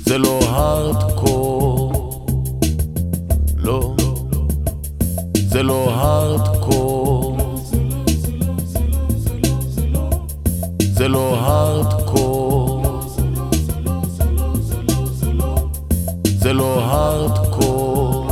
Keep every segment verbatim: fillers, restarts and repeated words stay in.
זה לא הארדקור, לא, זה לא הארדקור, זה לא הארדקור, זה לא הארדקור.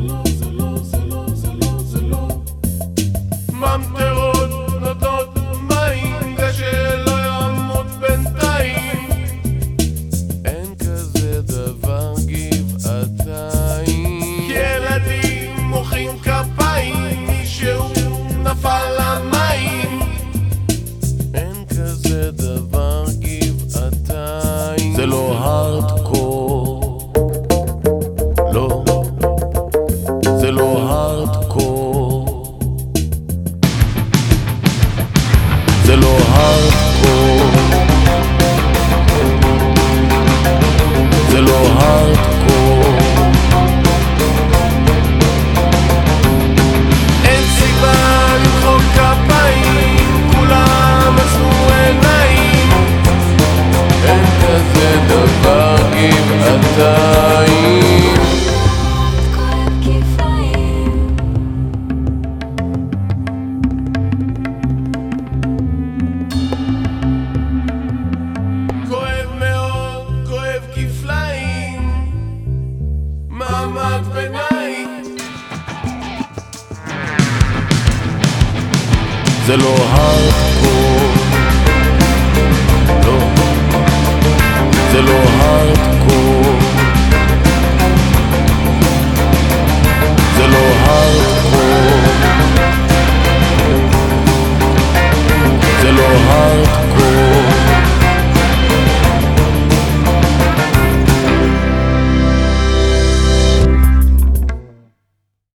ממטרות נותנות מים שלא ימות בינתיים, אין כזה דבר גבעתיים. ילדים מוחאים כפיים, מישהו נפל למים, אין כזה דבר גבעתיים. זה לא הארדקור, לא, זה לא הארדקור, זה לא הארדקור, זה לא הארדקור. אין סיבה למחוא כפיים, כולם עשו עיניים, אין כזה דבר גבעתיים. מעמד ביניים, זה לא הארדקור, לא, זה לא הארדקור, זה לא הארדקור.